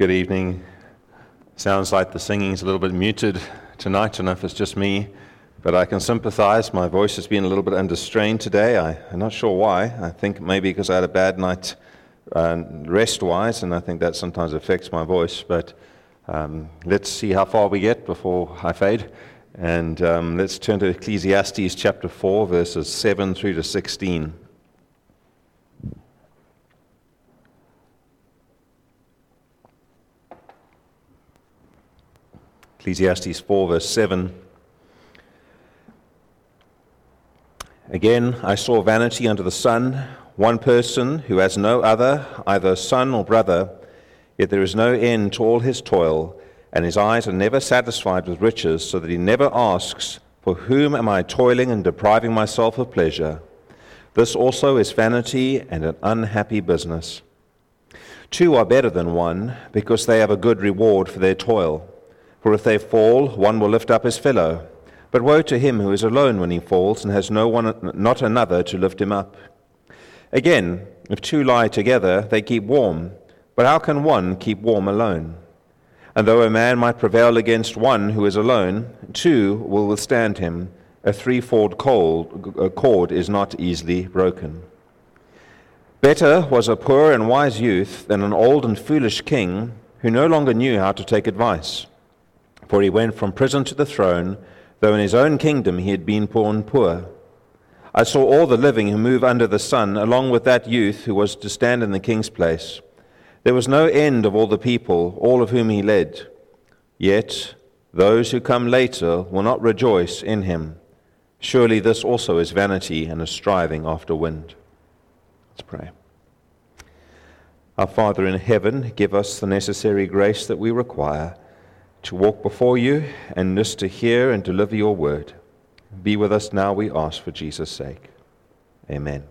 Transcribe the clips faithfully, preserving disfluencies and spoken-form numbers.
Good evening. Sounds like the singing's a little bit muted tonight. I don't know if it's just me, but I can sympathize. My voice has been a little bit under strain today. I, I'm not sure why. I think maybe because I had a bad night uh, rest-wise, and I think that sometimes affects my voice. But um, let's see how far we get before I fade. And um, let's turn to Ecclesiastes chapter four, verses seven through to sixteen. Ecclesiastes four, verse seven. Again, I saw vanity under the sun, one person who has no other, either son or brother, yet there is no end to all his toil, and his eyes are never satisfied with riches, so that he never asks, for whom am I toiling and depriving myself of pleasure? This also is vanity and an unhappy business. Two are better than one, because they have a good reward for their toil. For if they fall, one will lift up his fellow. But woe to him who is alone when he falls, and has no one, not another, to lift him up. Again, if two lie together, they keep warm. But how can one keep warm alone? And though a man might prevail against one who is alone, two will withstand him. A threefold cord is not easily broken. Better was a poor and wise youth than an old and foolish king who no longer knew how to take advice. For he went from prison to the throne, though in his own kingdom he had been born poor. I saw all the living who move under the sun, along with that youth who was to stand in the king's place. There was no end of all the people, all of whom he led. Yet those who come later will not rejoice in him. Surely this also is vanity and a striving after wind. Let's pray. Our Father in heaven, give us the necessary grace that we require to walk before you and just to hear and deliver your word. Be with us now, we ask, for Jesus' sake. Amen.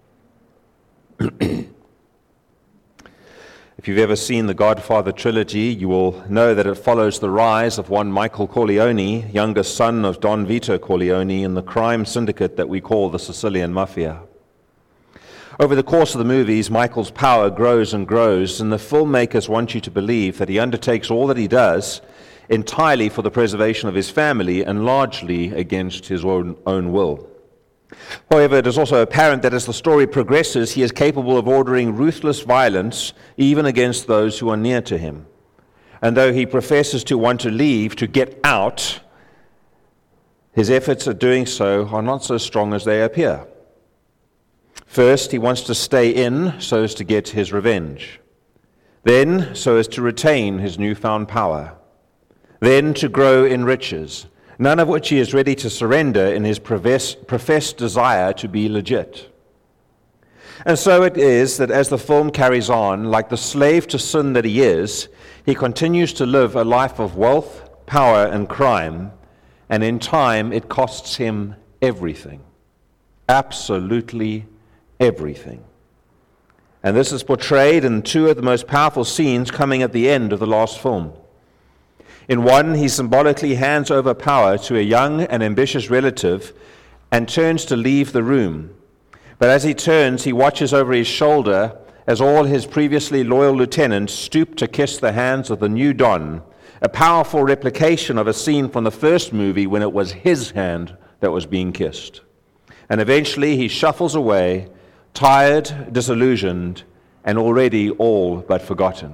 If you've ever seen the Godfather trilogy, you will know that it follows the rise of one Michael Corleone, youngest son of Don Vito Corleone, in the crime syndicate that we call the Sicilian Mafia. Over the course of the movies, Michael's power grows and grows, and the filmmakers want you to believe that he undertakes all that he does entirely for the preservation of his family and largely against his own, own will. However, it is also apparent that as the story progresses, he is capable of ordering ruthless violence even against those who are near to him. And though he professes to want to leave, to get out, his efforts at doing so are not so strong as they appear. First, he wants to stay in so as to get his revenge. Then, so as to retain his newfound power. Then, to grow in riches, none of which he is ready to surrender in his professed desire to be legit. And so it is that as the film carries on, like the slave to sin that he is, he continues to live a life of wealth, power, and crime, and in time it costs him everything. Absolutely everything. And this is portrayed in two of the most powerful scenes coming at the end of the last film. In one, he symbolically hands over power to a young and ambitious relative and turns to leave the room. But as he turns, he watches over his shoulder as all his previously loyal lieutenants stoop to kiss the hands of the new Don, a powerful replication of a scene from the first movie when it was his hand that was being kissed. And eventually he shuffles away, tired, disillusioned, and already all but forgotten.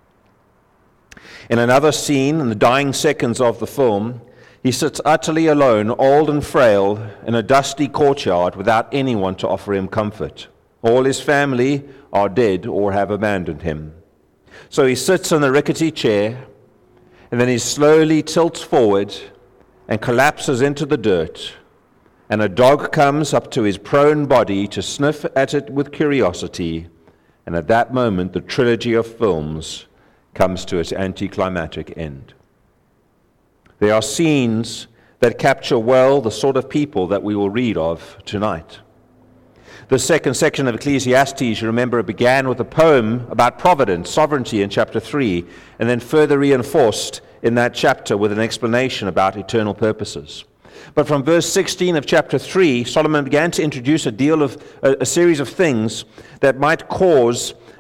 In another scene, in the dying seconds of the film, he sits utterly alone, old and frail, in a dusty courtyard without anyone to offer him comfort. All his family are dead or have abandoned him. So he sits in the rickety chair, and then he slowly tilts forward and collapses into the dirt, and a dog comes up to his prone body to sniff at it with curiosity, and at that moment the trilogy of films comes to its anticlimactic end. There are scenes that capture well the sort of people that we will read of tonight. The second section of Ecclesiastes, you remember, it began with a poem about providence, sovereignty in chapter three, and then further reinforced in that chapter with an explanation about eternal purposes. But from verse sixteen of chapter three, Solomon began to introduce a deal of a, a series of things that might cause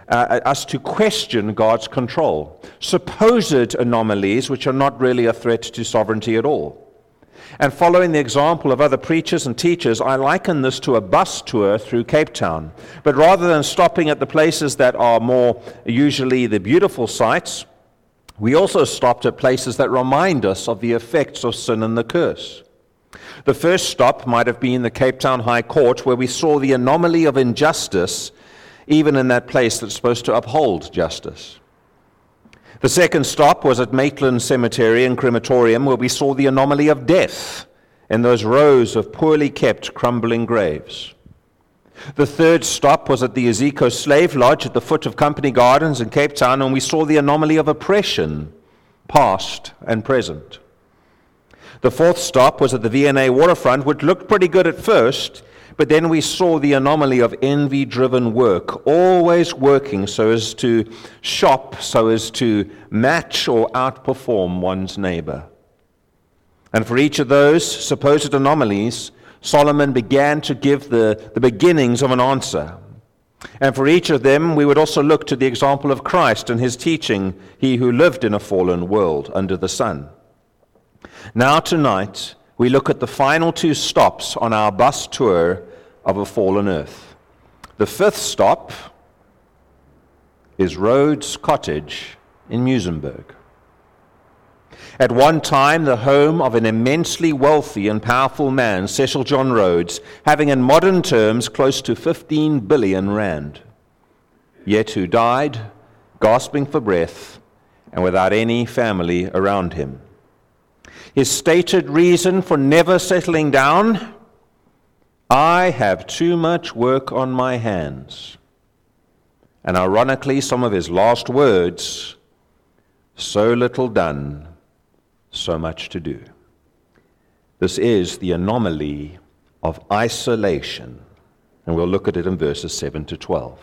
uh, us to question God's control, supposed anomalies which are not really a threat to sovereignty at all. And following the example of other preachers and teachers, I liken this to a bus tour through Cape Town. But rather than stopping at the places that are more usually the beautiful sights, we also stopped at places that remind us of the effects of sin and the curse. The first stop might have been the Cape Town High Court, where we saw the anomaly of injustice, even in that place that's supposed to uphold justice. The second stop was at Maitland Cemetery and Crematorium, where we saw the anomaly of death in those rows of poorly kept, crumbling graves. The third stop was at the Ezekiel Slave Lodge at the foot of Company Gardens in Cape Town, and we saw the anomaly of oppression, past and present. The fourth stop was at the V and A waterfront, which looked pretty good at first, but then we saw the anomaly of envy-driven work, always working so as to shop, so as to match or outperform one's neighbor. And for each of those supposed anomalies, Solomon began to give the, the beginnings of an answer. And for each of them, we would also look to the example of Christ and his teaching, he who lived in a fallen world under the sun. Now tonight, we look at the final two stops on our bus tour of a fallen earth. The fifth stop is Rhodes Cottage in Muizenberg. At one time, the home of an immensely wealthy and powerful man, Cecil John Rhodes, having in modern terms close to fifteen billion rand, yet who died gasping for breath and without any family around him. His stated reason for never settling down: I have too much work on my hands. And ironically, some of his last words: so little done, so much to do. This is the anomaly of isolation, and we'll look at it in verses seven to twelve.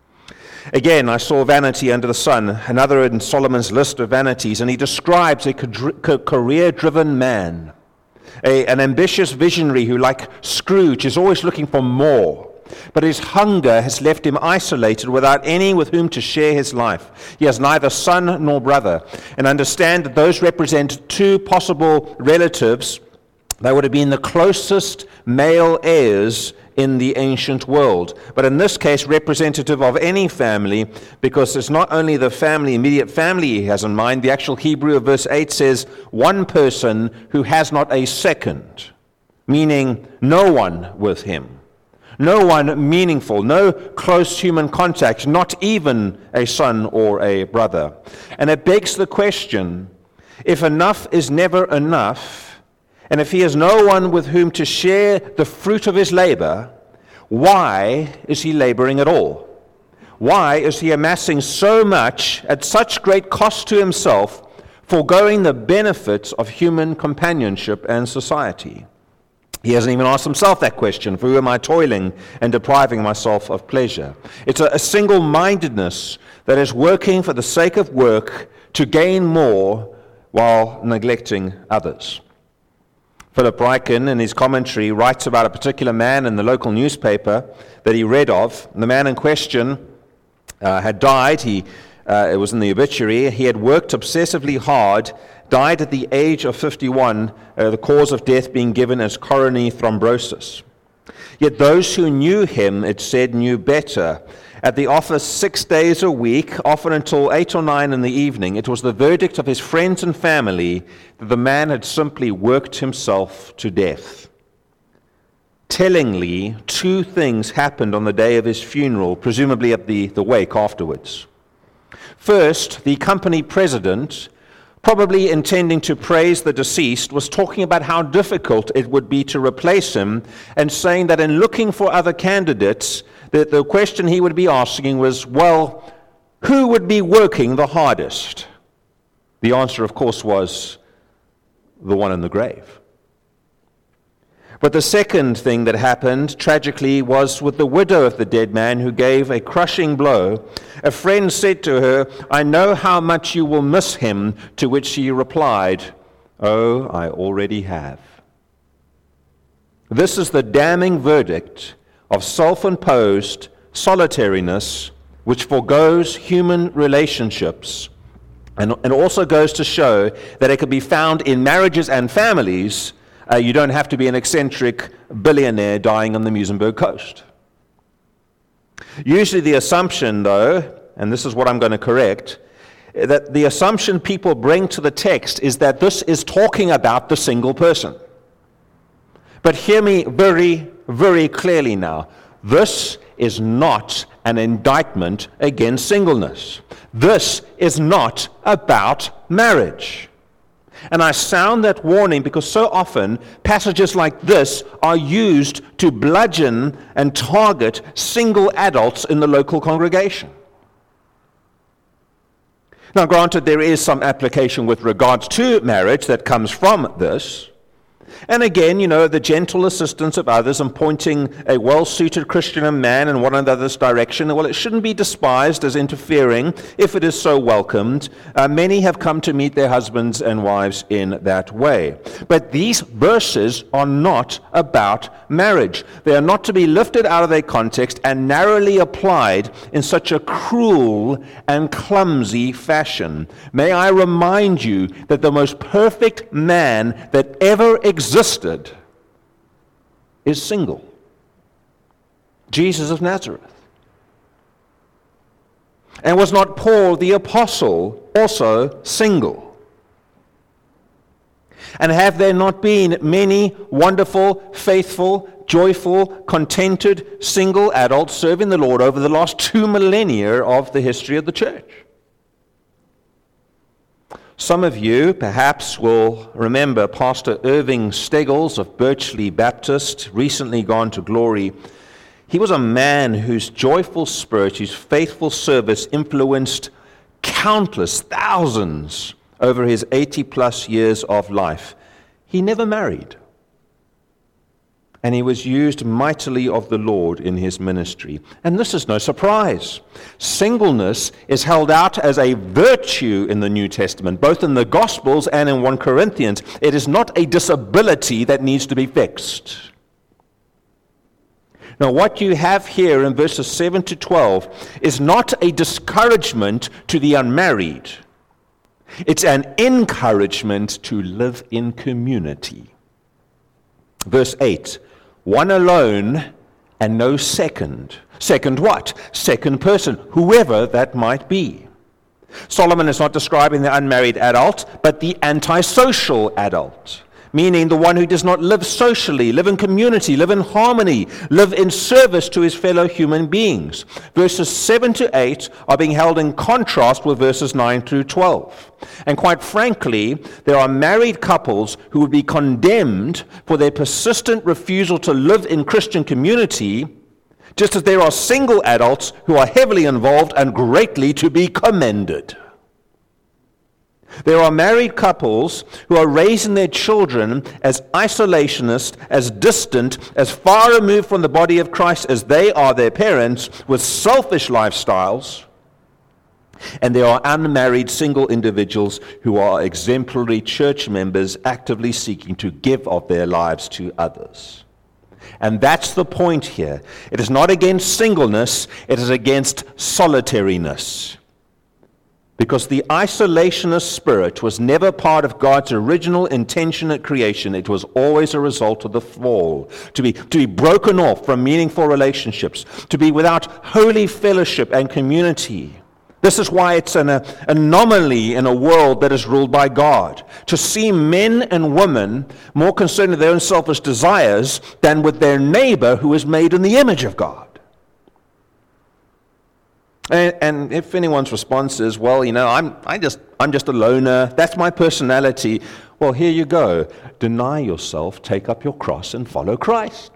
Again, I saw vanity under the sun, another in Solomon's list of vanities, and he describes a career-driven man, a, an ambitious visionary who, like Scrooge, is always looking for more. But his hunger has left him isolated, without any with whom to share his life. He has neither son nor brother. And understand that those represent two possible relatives that would have been the closest male heirs in the ancient world. But in this case, representative of any family, because it's not only the family, immediate family he has in mind. The actual Hebrew of verse eight says, one person who has not a second, meaning no one with him. No one meaningful, no close human contact, not even a son or a brother. And it begs the question, if enough is never enough, and if he has no one with whom to share the fruit of his labor, why is he laboring at all? Why is he amassing so much at such great cost to himself, foregoing the benefits of human companionship and society? He hasn't even asked himself that question: for who am I toiling and depriving myself of pleasure? It's a, a single-mindedness that is working for the sake of work to gain more while neglecting others. Philip Ryken, in his commentary, writes about a particular man in the local newspaper that he read of. The man in question uh, had died. He, uh, it was in the obituary. He had worked obsessively hard, died at the age of fifty-one, uh, the cause of death being given as coronary thrombosis. Yet those who knew him, it said, knew better. At the office six days a week, often until eight or nine in the evening, it was the verdict of his friends and family that the man had simply worked himself to death. Tellingly, two things happened on the day of his funeral, presumably at the, the wake afterwards. First, the company president, probably intending to praise the deceased, was talking about how difficult it would be to replace him, and saying that in looking for other candidates, that the question he would be asking was, well, who would be working the hardest? The answer, of course, was the one in the grave. But the second thing that happened, tragically, was with the widow of the dead man, who gave a crushing blow. A friend said to her, I know how much you will miss him, to which she replied, oh, I already have. This is the damning verdict of self-imposed solitariness which forgoes human relationships, and, and also goes to show that it can be found in marriages and families. Uh, you don't have to be an eccentric billionaire dying on the Muizenberg coast. Usually the assumption, though, and this is what I'm going to correct, that the assumption people bring to the text is that this is talking about the single person. But hear me very, very clearly now. This is not an indictment against singleness. This is not about marriage. And I sound that warning because so often passages like this are used to bludgeon and target single adults in the local congregation. Now, granted, there is some application with regards to marriage that comes from this. And again, you know, the gentle assistance of others and pointing a well-suited Christian man in one another's direction, well, it shouldn't be despised as interfering if it is so welcomed. Uh, many have come to meet their husbands and wives in that way. But these verses are not about marriage. They are not to be lifted out of their context and narrowly applied in such a cruel and clumsy fashion. May I remind you that the most perfect man that ever existed existed is single. Jesus of Nazareth. And was not Paul the apostle also single? And have there not been many wonderful, faithful, joyful, contented, single adults serving the Lord over the last two millennia of the history of the church? Some of you perhaps will remember Pastor Irving Steggles of Birchley Baptist, recently gone to glory. He was a man whose joyful spirit, whose faithful service influenced countless thousands over his eighty plus years of life. He never married. And he was used mightily of the Lord in his ministry. And this is no surprise. Singleness is held out as a virtue in the New Testament, both in the Gospels and in First Corinthians. It is not a disability that needs to be fixed. Now, what you have here in verses seven to twelve is not a discouragement to the unmarried. It's an encouragement to live in community. Verse eight. One alone and no second. Second what? Second person, whoever that might be. Solomon is not describing the unmarried adult, but the antisocial adult, meaning the one who does not live socially, live in community, live in harmony, live in service to his fellow human beings. Verses seven to eight are being held in contrast with verses nine through twelve. And quite frankly, there are married couples who would be condemned for their persistent refusal to live in Christian community, just as there are single adults who are heavily involved and greatly to be commended. There are married couples who are raising their children as isolationist, as distant, as far removed from the body of Christ as they are their parents, with selfish lifestyles. And there are unmarried single individuals who are exemplary church members actively seeking to give of their lives to others. And that's the point here. It is not against singleness, it is against solitariness. Because the isolationist spirit was never part of God's original intention at creation. It was always a result of the fall. To be, to be broken off from meaningful relationships. To be without holy fellowship and community. This is why it's an uh, anomaly in a world that is ruled by God. To see men and women more concerned with their own selfish desires than with their neighbor who is made in the image of God. And, and if anyone's response is, well, you know, I'm I just I'm just a loner, that's my personality. Well, here you go. Deny yourself, take up your cross, and follow Christ.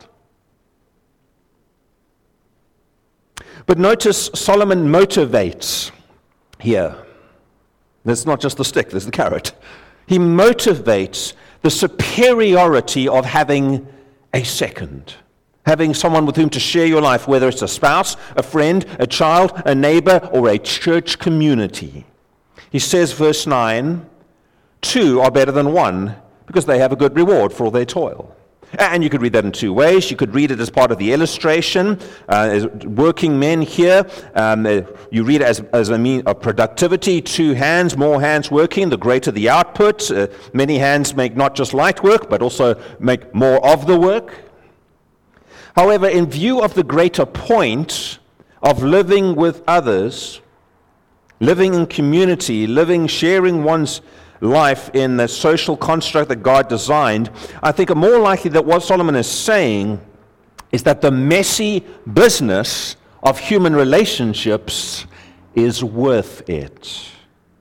But notice Solomon motivates here. There's not just the stick, there's the carrot. He motivates the superiority of having a second. Having someone with whom to share your life, whether it's a spouse, a friend, a child, a neighbor, or a church community. He says, verse nine, two are better than one because they have a good reward for all their toil. And you could read that in two ways. You could read it as part of the illustration. Uh, as working men here, um, you read it as, as a mean of productivity. Two hands, more hands working, the greater the output. Uh, many hands make not just light work, but also make more of the work. However, in view of the greater point of living with others, living in community, living, sharing one's life in the social construct that God designed, I think more likely that what Solomon is saying is that the messy business of human relationships is worth it.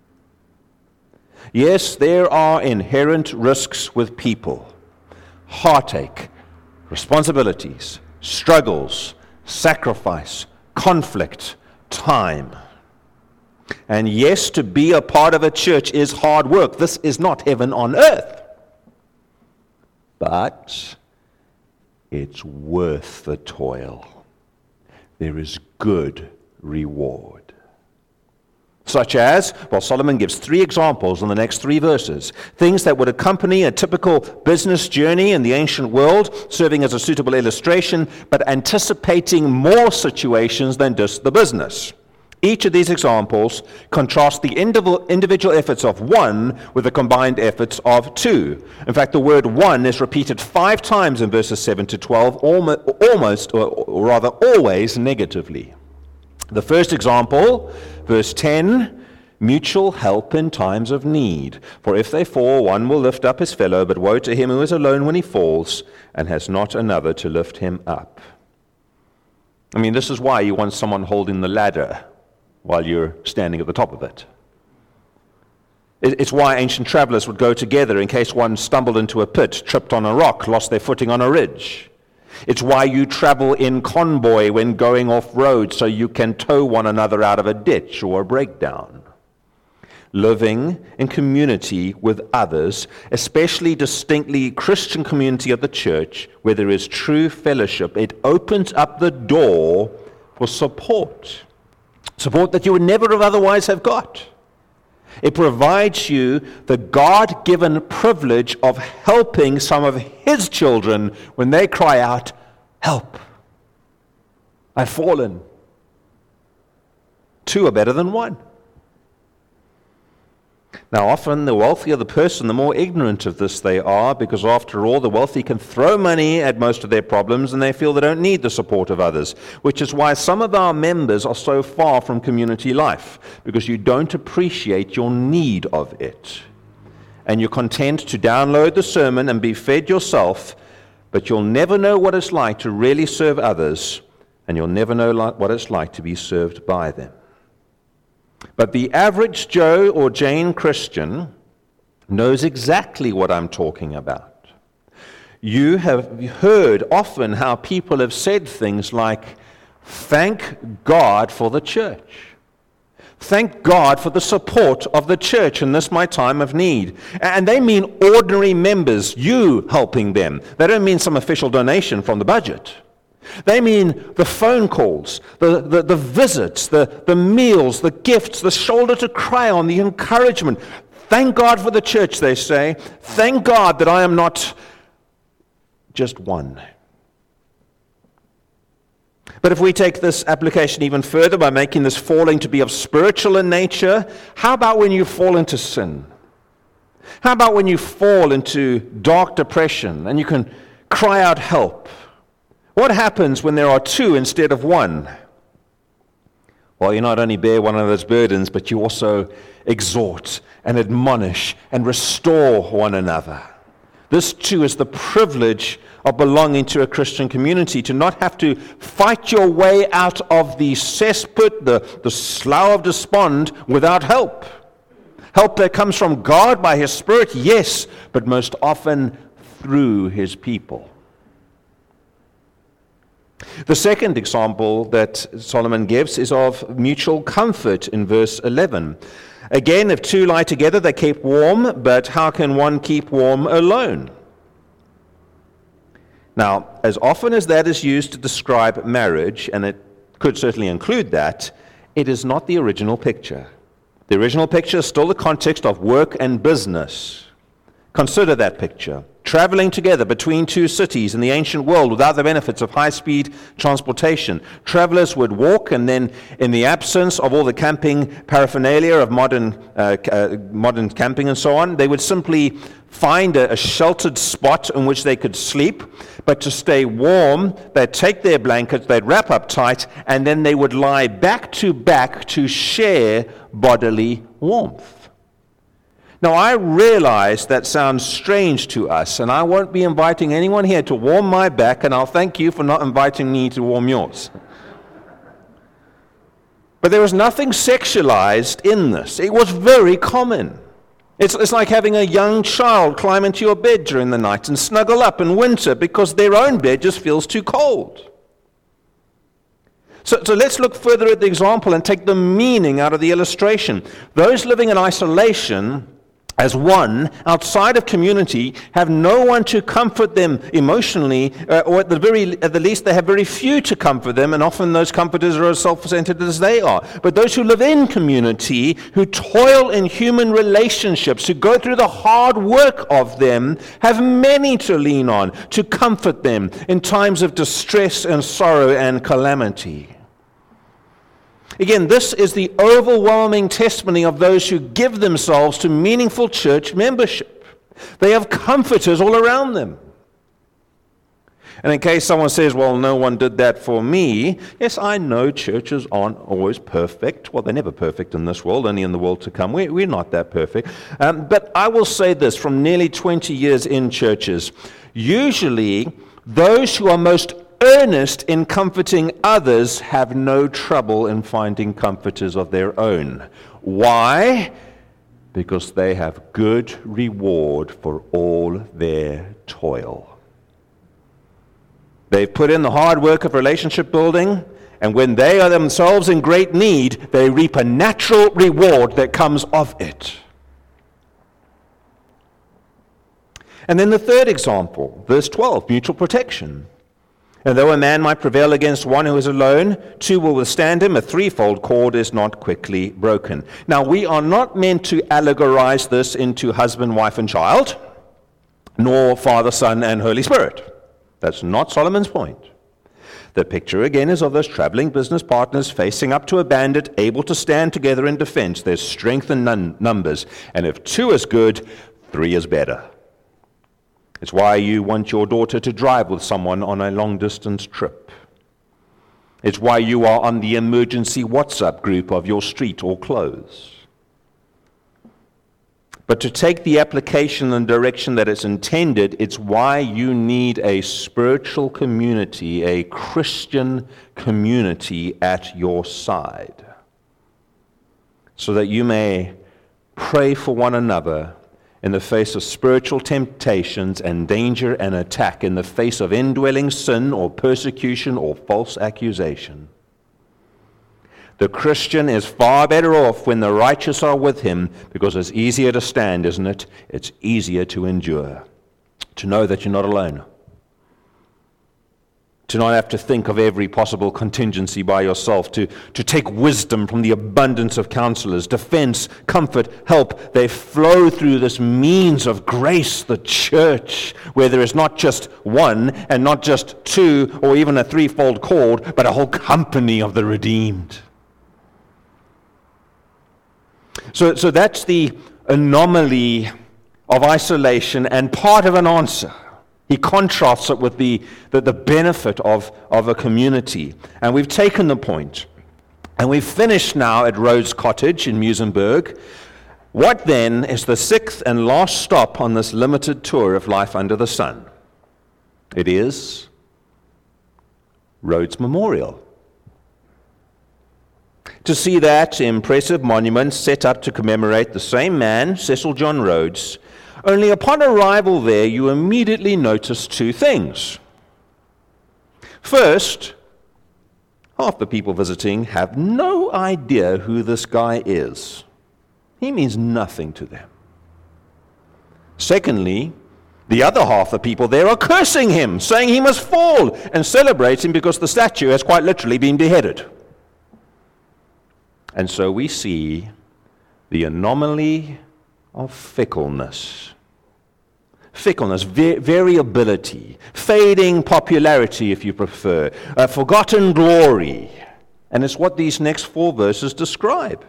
Yes, there are inherent risks with people. Heartache, responsibilities, struggles, sacrifice, conflict, time. And yes, to be a part of a church is hard work. This is not heaven on earth. But it's worth the toil. There is good reward. Such as, well, Solomon gives three examples in the next three verses. Things that would accompany a typical business journey in the ancient world, serving as a suitable illustration, but anticipating more situations than just the business. Each of these examples contrasts the individual efforts of one with the combined efforts of two. In fact, the word one is repeated five times in verses seven to twelve, almost, or rather always, negatively. The first example, verse ten, mutual help in times of need. For if they fall, one will lift up his fellow, but woe to him who is alone when he falls and has not another to lift him up. I mean, this is why you want someone holding the ladder while you're standing at the top of it. It's why ancient travelers would go together in case one stumbled into a pit, tripped on a rock, lost their footing on a ridge. It's why you travel in convoy when going off-road, so you can tow one another out of a ditch or a breakdown. Living in community with others, especially distinctly Christian community of the church, where there is true fellowship, it opens up the door for support. Support that you would never have otherwise have got. It provides you the God-given privilege of helping some of His children when they cry out, "Help! I've fallen." Two are better than one. Now, often the wealthier the person, the more ignorant of this they are, because after all, the wealthy can throw money at most of their problems and they feel they don't need the support of others, which is why some of our members are so far from community life, because you don't appreciate your need of it. And you're content to download the sermon and be fed yourself, but you'll never know what it's like to really serve others, and you'll never know what it's like to be served by them. But the average Joe or Jane Christian knows exactly what I'm talking about. You have heard often how people have said things like, "Thank God for the church. Thank God for the support of the church in this my time of need." And they mean ordinary members, you helping them. They don't mean some official donation from the budget. They mean the phone calls, the, the, the visits, the, the meals, the gifts, the shoulder to cry on, the encouragement. Thank God for the church, they say. Thank God that I am not just one. But if we take this application even further by making this falling to be of spiritual in nature, how about when you fall into sin? How about when you fall into dark depression and you can cry out help? What happens when there are two instead of one? Well, you not only bear one another's burdens, but you also exhort and admonish and restore one another. This too is the privilege of belonging to a Christian community, to not have to fight your way out of the cesspit, the, the slough of despond without help. Help that comes from God by His Spirit, yes, but most often through His people. The second example that Solomon gives is of mutual comfort in verse eleven. Again, if two lie together, they keep warm, but how can one keep warm alone? Now, as often as that is used to describe marriage, and it could certainly include that, it is not the original picture. The original picture is still the context of work and business. Consider that picture. traveling together between two cities in the ancient world without the benefits of high-speed transportation. Travelers would walk, and then in the absence of all the camping paraphernalia of modern uh, uh, modern camping and so on, they would simply find a, a sheltered spot in which they could sleep. But to stay warm, they'd take their blankets, they'd wrap up tight, and then they would lie back to back to share bodily warmth. Now, I realize that sounds strange to us, and I won't be inviting anyone here to warm my back, and I'll thank you for not inviting me to warm yours. But there was nothing sexualized in this. It was very common. It's, it's like having a young child climb into your bed during the night and snuggle up in winter because their own bed just feels too cold. So, so let's look further at the example and take the meaning out of the illustration. Those living in isolation as one, outside of community, have no one to comfort them emotionally, uh, or at the very, at the least, they have very few to comfort them, and often those comforters are as self-centered as they are. But those who live in community, who toil in human relationships, who go through the hard work of them, have many to lean on, to comfort them in times of distress and sorrow and calamity. Again, this is the overwhelming testimony of those who give themselves to meaningful church membership. They have comforters all around them. And in case someone says, well, no one did that for me, yes, I know churches aren't always perfect. Well, they're never perfect in this world, only in the world to come. We're, we're not that perfect. Um, but I will say this, from nearly twenty years in churches, usually those who are most earnest in comforting others have no trouble in finding comforters of their own. Why? Because they have good reward for all their toil. They've put in the hard work of relationship building, and when they are themselves in great need, they reap a natural reward that comes of it. And then the third example, verse twelve, mutual protection. And though a man might prevail against one who is alone, two will withstand him. A threefold cord is not quickly broken. Now, we are not meant to allegorize this into husband, wife, and child, nor Father, Son, and Holy Spirit. That's not Solomon's point. The picture, again, is of those traveling business partners facing up to a bandit, able to stand together in defense. There's strength in num- numbers. And if two is good, three is better. It's why you want your daughter to drive with someone on a long-distance trip. It's why you are on the emergency WhatsApp group of your street or close. But to take the application and direction that it's intended, it's why you need a spiritual community, a Christian community at your side, so that you may pray for one another in the face of spiritual temptations and danger and attack, in the face of indwelling sin or persecution or false accusation. The Christian is far better off when the righteous are with him, because it's easier to stand, isn't it? It's easier to endure, to know that you're not alone, to not have to think of every possible contingency by yourself, to, to take wisdom from the abundance of counselors, defense, comfort, help. They flow through this means of grace, the church, where there is not just one and not just two or even a threefold cord, but a whole company of the redeemed. So, so that's the anomaly of isolation and part of an answer. He contrasts it with the, the, the benefit of, of a community. And we've taken the point. And we've finished now at Rhodes Cottage in Muizenberg. What then is the sixth and last stop on this limited tour of life under the sun? It is Rhodes Memorial. To see that impressive monument set up to commemorate the same man, Cecil John Rhodes, only upon arrival there, you immediately notice two things. First, half the people visiting have no idea who this guy is. He means nothing to them. Secondly, the other half the people there are cursing him, saying he must fall, and celebrating because the statue has quite literally been beheaded. And so we see the anomaly of fickleness. fickleness, va- variability, fading popularity, if you prefer, uh, forgotten glory. And it's what these next four verses describe.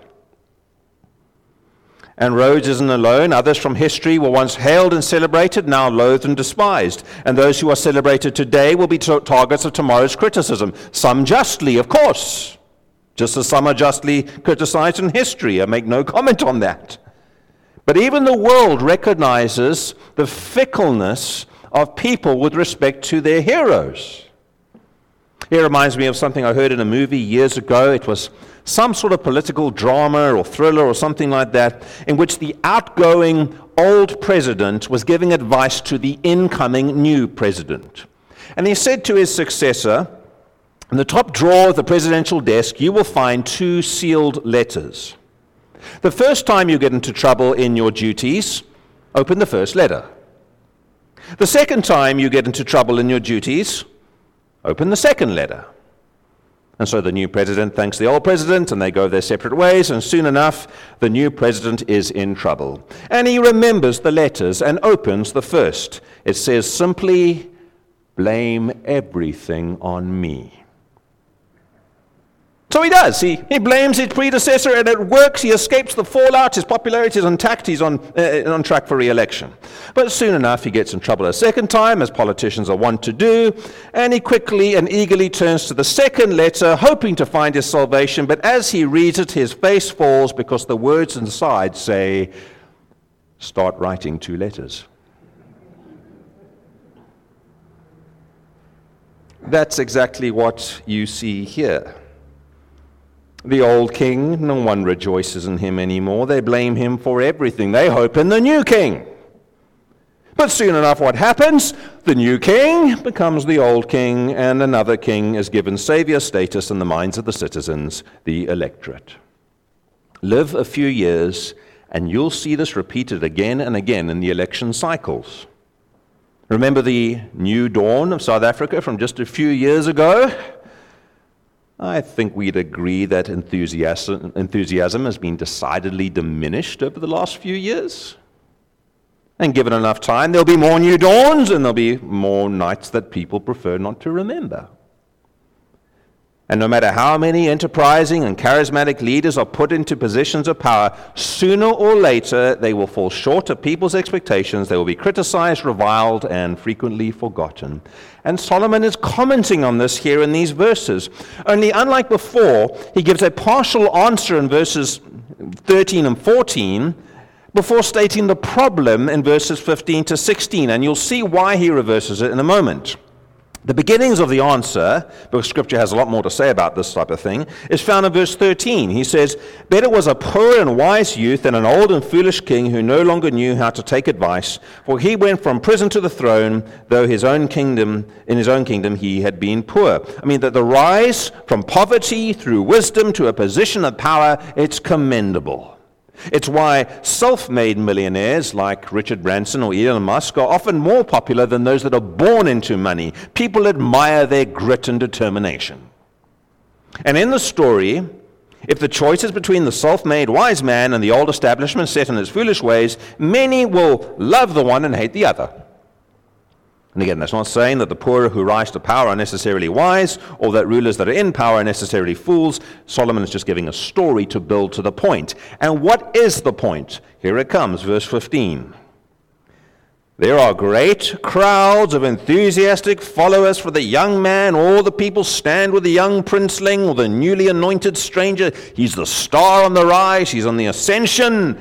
And Rhodes isn't alone. Others from history were once hailed and celebrated, now loathed and despised. And those who are celebrated today will be t- targets of tomorrow's criticism. Some justly, of course, just as some are justly criticized in history. I make no comment on that. But even the world recognizes the fickleness of people with respect to their heroes. It reminds me of something I heard in a movie years ago. It was some sort of political drama or thriller or something like that, in which the outgoing old president was giving advice to the incoming new president. And he said to his successor, in the top drawer of the presidential desk, you will find two sealed letters. The first time you get into trouble in your duties, open the first letter. The second time you get into trouble in your duties, open the second letter. And so the new president thanks the old president, and they go their separate ways, and soon enough, the new president is in trouble. And he remembers the letters and opens the first. It says simply, blame everything on me. So he does. He, he blames his predecessor, and it works. He escapes the fallout. His popularity is intact. He's on, uh, on track for re-election. But soon enough, he gets in trouble a second time, as politicians are wont to do, and he quickly and eagerly turns to the second letter, hoping to find his salvation. But as he reads it, his face falls because the words inside say, start writing two letters. That's exactly what you see here. The old king, no one rejoices in him anymore. They blame him for everything. They hope in the new king. But soon enough, what happens? The new king becomes the old king, and another king is given savior status in the minds of the citizens, the electorate. Live a few years, and you'll see this repeated again and again in the election cycles. Remember the new dawn of South Africa from just a few years ago? I think we'd agree that enthusiasm, enthusiasm has been decidedly diminished over the last few years. And given enough time, there'll be more new dawns, and there'll be more nights that people prefer not to remember. And no matter how many enterprising and charismatic leaders are put into positions of power, sooner or later they will fall short of people's expectations. They will be criticized, reviled, and frequently forgotten. And Solomon is commenting on this here in these verses. Only unlike before, he gives a partial answer in verses thirteen and fourteen before stating the problem in verses fifteen to sixteen. And you'll see why he reverses it in a moment. The beginnings of the answer, because Scripture has a lot more to say about this type of thing, is found in verse thirteen. He says, better was a poor and wise youth than an old and foolish king who no longer knew how to take advice, for he went from prison to the throne, though his own kingdom, in his own kingdom he had been poor. I mean, that the rise from poverty through wisdom to a position of power, it's commendable. It's why self-made millionaires like Richard Branson or Elon Musk are often more popular than those that are born into money. People admire their grit and determination. And in the story, if the choice is between the self-made wise man and the old establishment set in its foolish ways, many will love the one and hate the other. And again, that's not saying that the poor who rise to power are necessarily wise, or that rulers that are in power are necessarily fools. Solomon is just giving a story to build to the point. And what is the point? Here it comes, verse fifteen. There are great crowds of enthusiastic followers for the young man. All the people stand with the young princeling or the newly anointed stranger. He's the star on the rise. He's on the ascension.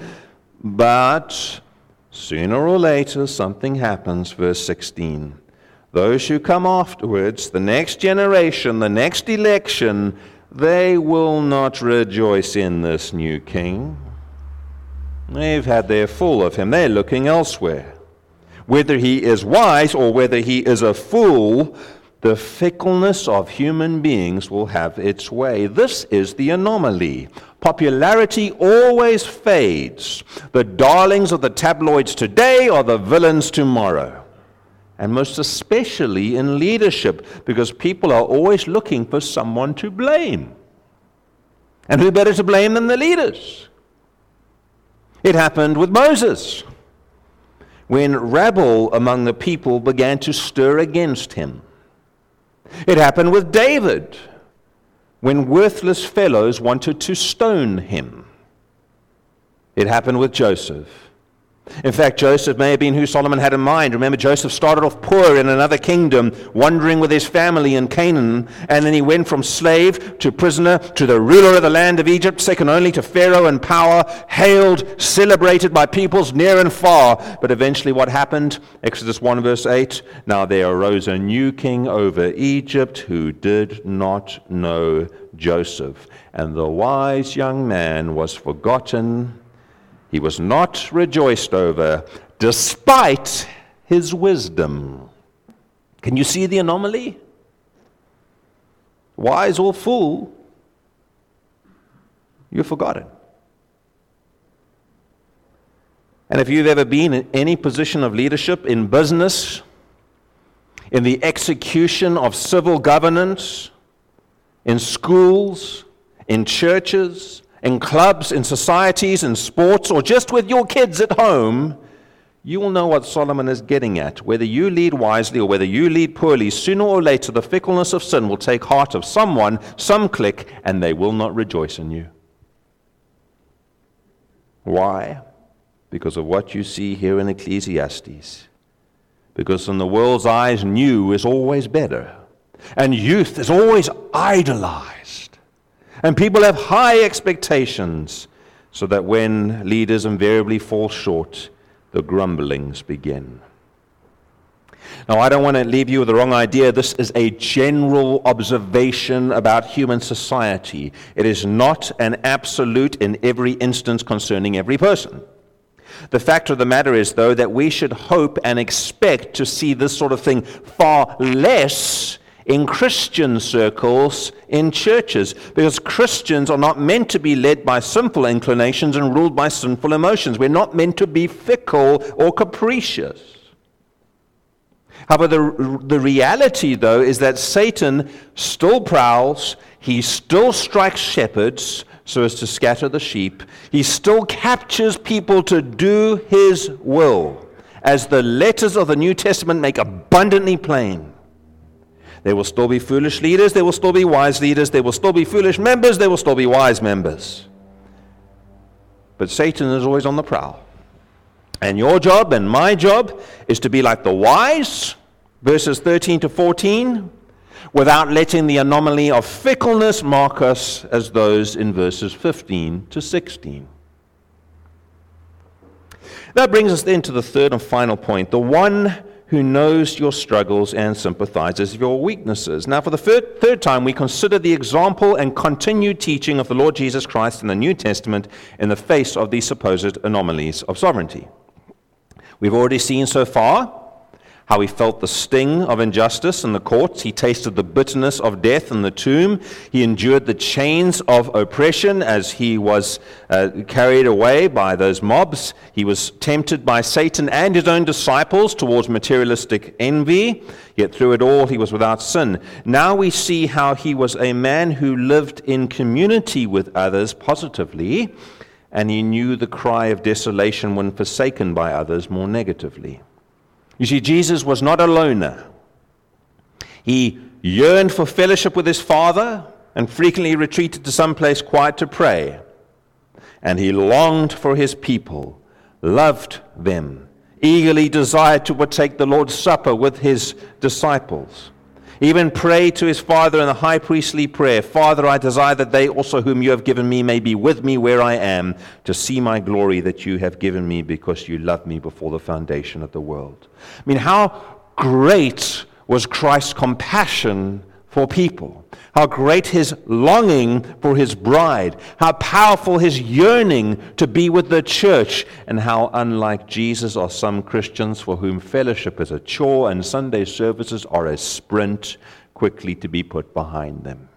But sooner or later, something happens, verse sixteen. Those who come afterwards, the next generation, the next election, they will not rejoice in this new king. They've had their full of him. They're looking elsewhere. Whether he is wise or whether he is a fool, the fickleness of human beings will have its way. This is the anomaly. Popularity always fades. The darlings of the tabloids today are the villains tomorrow. And most especially in leadership, because people are always looking for someone to blame. And who better to blame than the leaders? It happened with Moses. when rabble among the people began to stir against him. It happened with David, when worthless fellows wanted to stone him. It happened with Joseph. In fact, Joseph may have been who Solomon had in mind. Remember, Joseph started off poor in another kingdom, wandering with his family in Canaan, and then he went from slave to prisoner to the ruler of the land of Egypt, second only to Pharaoh in power, hailed, celebrated by peoples near and far. But eventually what happened? Exodus one verse eight, now there arose a new king over Egypt who did not know Joseph, and the wise young man was forgotten. He was not rejoiced over, despite his wisdom. Can you see the anomaly? Wise or fool, you're forgotten. And if you've ever been in any position of leadership in business, in the execution of civil governance, in schools, in churches, in clubs, in societies, in sports, or just with your kids at home, you will know what Solomon is getting at. Whether you lead wisely or whether you lead poorly, sooner or later the fickleness of sin will take heart of someone, some clique, and they will not rejoice in you. Why? Because of what you see here in Ecclesiastes. Because in the world's eyes, new is always better, and youth is always idolized. And people have high expectations, so that when leaders invariably fall short, the grumblings begin. Now, I don't want to leave you with the wrong idea. This is a general observation about human society. It is not an absolute in every instance concerning every person. The fact of the matter is, though, that we should hope and expect to see this sort of thing far less in Christian circles, in churches, because Christians are not meant to be led by sinful inclinations and ruled by sinful emotions. We're not meant to be fickle or capricious. However, the, the reality, though, is that Satan still prowls, he still strikes shepherds so as to scatter the sheep, he still captures people to do his will, as the letters of the New Testament make abundantly plain. There will still be foolish leaders, there will still be wise leaders, there will still be foolish members, there will still be wise members. But Satan is always on the prowl. And your job and my job is to be like the wise, verses thirteen to fourteen, without letting the anomaly of fickleness mark us as those in verses fifteen to sixteen. That brings us then to the third and final point, the one who knows your struggles and sympathizes with your weaknesses. Now, for the third, third time, we consider the example and continued teaching of the Lord Jesus Christ in the New Testament in the face of these supposed anomalies of sovereignty. We've already seen so far how he felt the sting of injustice in the courts. He tasted the bitterness of death in the tomb. He endured the chains of oppression as he was uh, carried away by those mobs. He was tempted by Satan and his own disciples towards materialistic envy, yet through it all he was without sin. Now we see how he was a man who lived in community with others positively, and he knew the cry of desolation when forsaken by others more negatively. You see, Jesus was not a loner. He yearned for fellowship with his Father and frequently retreated to some place quiet to pray. And he longed for his people, loved them, eagerly desired to partake the Lord's Supper with his disciples. He even prayed to his Father in the high priestly prayer, Father, I desire that they also whom you have given me may be with me where I am, to see my glory that you have given me because you loved me before the foundation of the world. I mean, how great was Christ's compassion for people? How great his longing for his bride, how powerful his yearning to be with the church, and how unlike Jesus are some Christians for whom fellowship is a chore and Sunday services are a sprint quickly to be put behind them.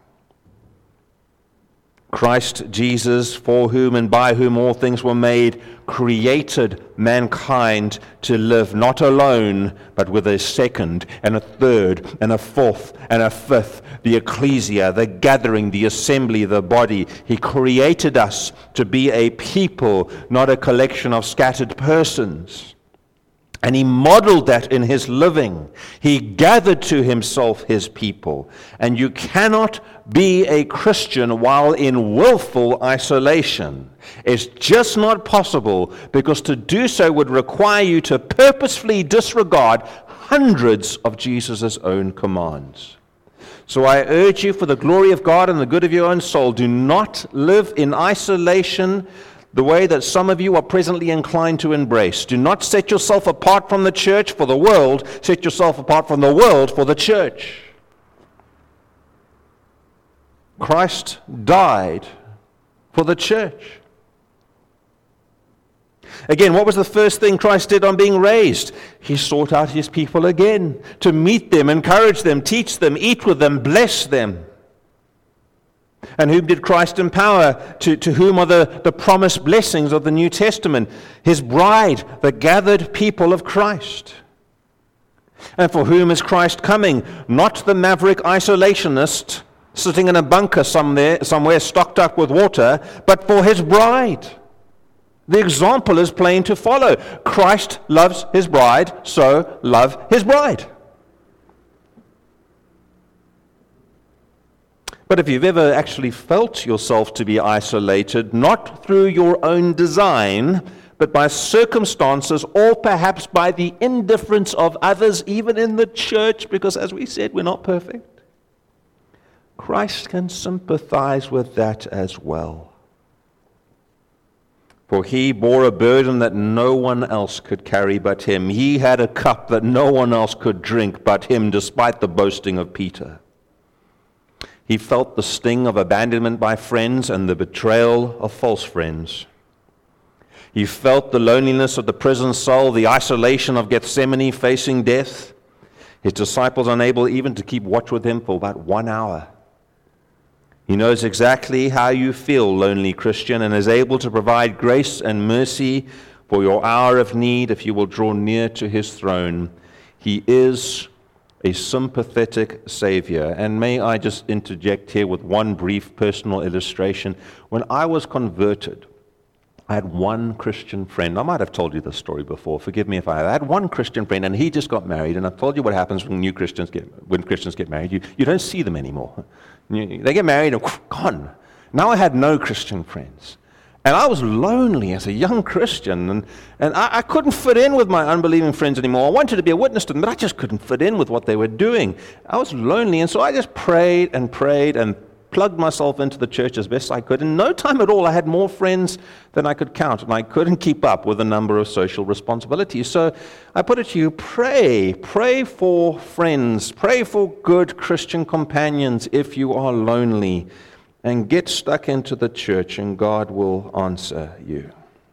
Christ Jesus, for whom and by whom all things were made, created mankind to live not alone, but with a second and a third and a fourth and a fifth, the ecclesia, the gathering, the assembly, the body. He created us to be a people, not a collection of scattered persons. And he modeled that in his living. He gathered to himself his people. And you cannot be a Christian while in willful isolation. It's just not possible, because to do so would require you to purposefully disregard hundreds of Jesus' own commands. So I urge you, for the glory of God and the good of your own soul, do not live in isolation the way that some of you are presently inclined to embrace. Do not set yourself apart from the church for the world. Set yourself apart from the world for the church. Christ died for the church. Again, what was the first thing Christ did on being raised? He sought out his people again to meet them, encourage them, teach them, eat with them, bless them. And whom did Christ empower? To, to whom are the, the promised blessings of the New Testament? His bride, the gathered people of Christ. And for whom is Christ coming? Not the maverick isolationist sitting in a bunker somewhere, somewhere stocked up with water, but for his bride. The example is plain to follow. Christ loves his bride, so love his bride. But if you've ever actually felt yourself to be isolated, not through your own design, but by circumstances, or perhaps by the indifference of others, even in the church, because as we said, we're not perfect, Christ can sympathize with that as well. For he bore a burden that no one else could carry but him. He had a cup that no one else could drink but him, despite the boasting of Peter. He felt the sting of abandonment by friends and the betrayal of false friends. He felt the loneliness of the prison cell, the isolation of Gethsemane facing death. His disciples unable even to keep watch with him for about one hour. He knows exactly how you feel, lonely Christian, and is able to provide grace and mercy for your hour of need if you will draw near to his throne. He is a sympathetic Savior. And may I just interject here with one brief personal illustration. When I was converted, I had one Christian friend. I might have told you this story before. Forgive me if I have. I had one Christian friend, and he just got married. And I've told you what happens when new Christians get when Christians get married. You you don't see them anymore. You, they get married and gone. Now I had no Christian friends, and I was lonely as a young Christian, and and I, I couldn't fit in with my unbelieving friends anymore. I wanted to be a witness to them, but I just couldn't fit in with what they were doing. I was lonely, and so I just prayed and prayed and plugged myself into the church as best I could. In no time at all, I had more friends than I could count, and I couldn't keep up with the number of social responsibilities. So I put it to you, pray. Pray for friends. Pray for good Christian companions if you are lonely. And get stuck into the church, and God will answer you.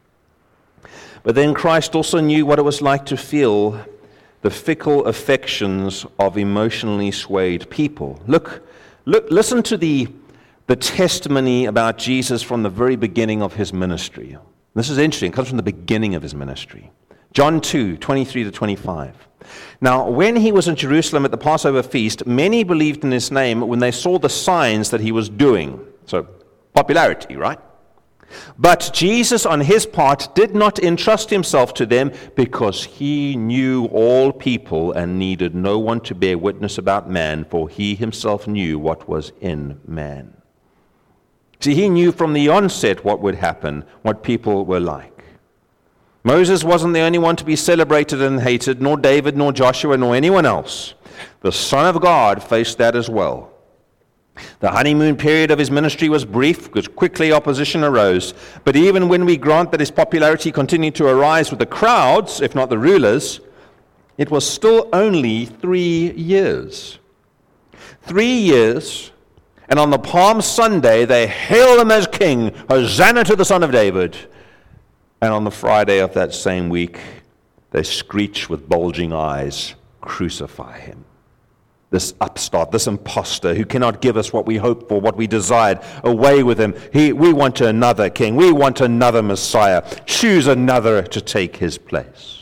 But then Christ also knew what it was like to feel the fickle affections of emotionally swayed people. Look, Look, listen to the, the testimony about Jesus from the very beginning of his ministry. This is interesting. It comes from the beginning of his ministry. John two, twenty-three to twenty-five. Now, when he was in Jerusalem at the Passover feast, many believed in his name when they saw the signs that he was doing. So, popularity, right? But Jesus, on his part, did not entrust himself to them, because he knew all people and needed no one to bear witness about man, for he himself knew what was in man. See, he knew from the onset what would happen, what people were like. Moses wasn't the only one to be celebrated and hated, nor David, nor Joshua, nor anyone else. The Son of God faced that as well. The honeymoon period of his ministry was brief, because quickly opposition arose. But even when we grant that his popularity continued to arise with the crowds, if not the rulers, it was still only three years. Three years, and on the Palm Sunday, they hailed him as king, Hosanna to the Son of David. And on the Friday of that same week, they screech with bulging eyes, crucify him. This upstart, this imposter who cannot give us what we hoped for, what we desired, away with him. He, we want another king. We want another Messiah. Choose another to take his place.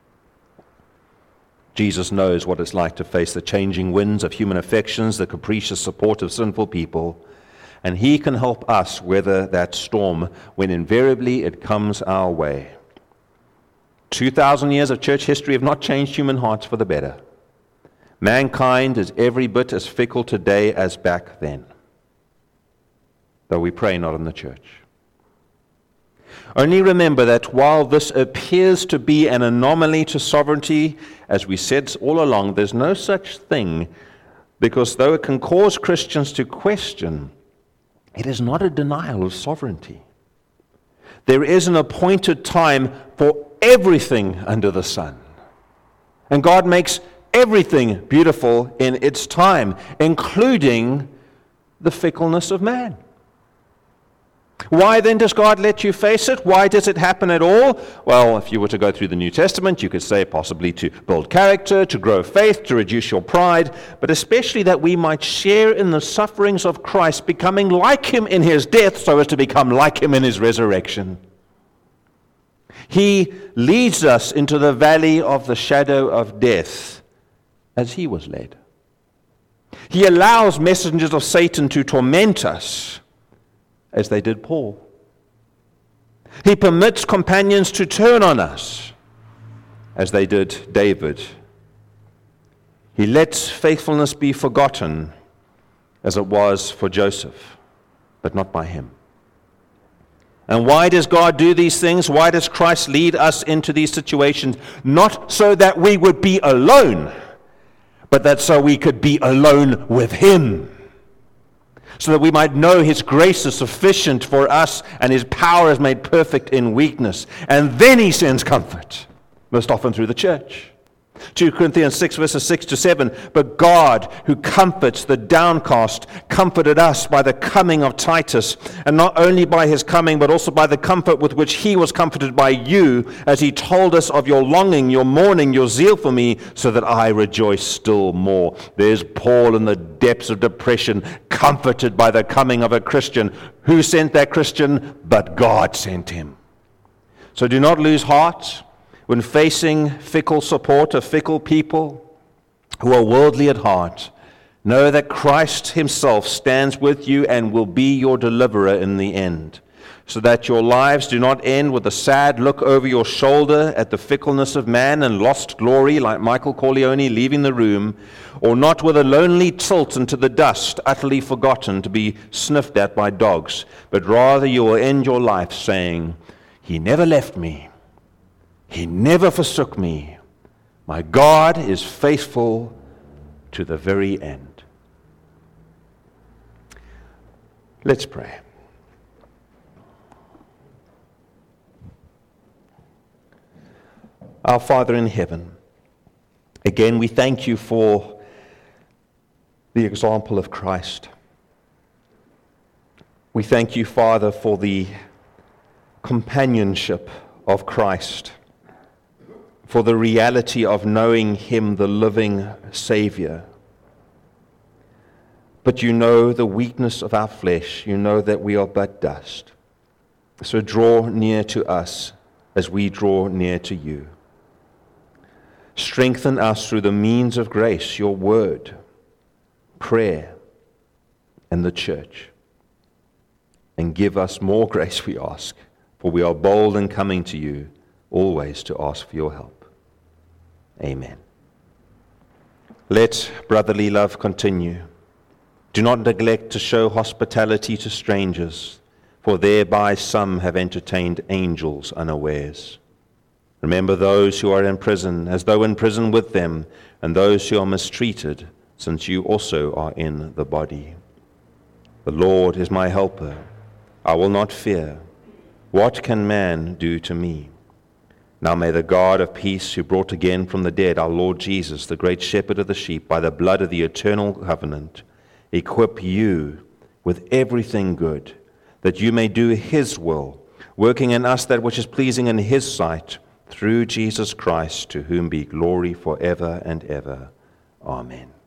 Jesus knows what it's like to face the changing winds of human affections, the capricious support of sinful people, and he can help us weather that storm when invariably it comes our way. two thousand years of church history have not changed human hearts for the better. Mankind is every bit as fickle today as back then, though we pray not in the church. Only remember that while this appears to be an anomaly to sovereignty, as we said all along, there's no such thing, because though it can cause Christians to question, it is not a denial of sovereignty. There is an appointed time for everything under the sun. And God makes everything beautiful in its time, including the fickleness of man. Why then does God let you face it? Why does it happen at all? Well, if you were to go through the New Testament, you could say possibly to build character, to grow faith, to reduce your pride, but especially that we might share in the sufferings of Christ, becoming like him in his death so as to become like him in his resurrection. He leads us into the valley of the shadow of death as he was led. He allows messengers of Satan to torment us as they did Paul. He permits companions to turn on us as they did David. He lets faithfulness be forgotten as it was for Joseph, but not by him. And why does God do these things? Why does Christ lead us into these situations? Not so that we would be alone, but that so we could be alone with him. So that we might know his grace is sufficient for us and his power is made perfect in weakness. And then he sends comfort, most often through the church. Second Corinthians six, verses six to seven. But God, who comforts the downcast, comforted us by the coming of Titus, and not only by his coming, but also by the comfort with which he was comforted by you, as he told us of your longing, your mourning, your zeal for me, so that I rejoice still more. There's Paul in the depths of depression, comforted by the coming of a Christian. Who sent that Christian? But God sent him. So do not lose heart when facing fickle support of fickle people who are worldly at heart. Know that Christ himself stands with you and will be your deliverer in the end, so that your lives do not end with a sad look over your shoulder at the fickleness of man and lost glory like Michael Corleone leaving the room, or not with a lonely tilt into the dust, utterly forgotten to be sniffed at by dogs, but rather you will end your life saying, he never left me. He never forsook me. My God is faithful to the very end. Let's pray. Our Father in heaven, again we thank you for the example of Christ. We thank you, Father, for the companionship of Christ, for the reality of knowing him, the living Savior. But you know the weakness of our flesh. You know that we are but dust. So draw near to us as we draw near to you. Strengthen us through the means of grace, your word, prayer, and the church. And give us more grace, we ask, for we are bold in coming to you, always to ask for your help. Amen. Let brotherly love continue. Do not neglect to show hospitality to strangers, for thereby some have entertained angels unawares. Remember those who are in prison, as though in prison with them, and those who are mistreated, since you also are in the body. The Lord is my helper. I will not fear. What can man do to me? Now may the God of peace, who brought again from the dead our Lord Jesus, the great shepherd of the sheep, by the blood of the eternal covenant, equip you with everything good, that you may do his will, working in us that which is pleasing in his sight, through Jesus Christ, to whom be glory forever and ever. Amen.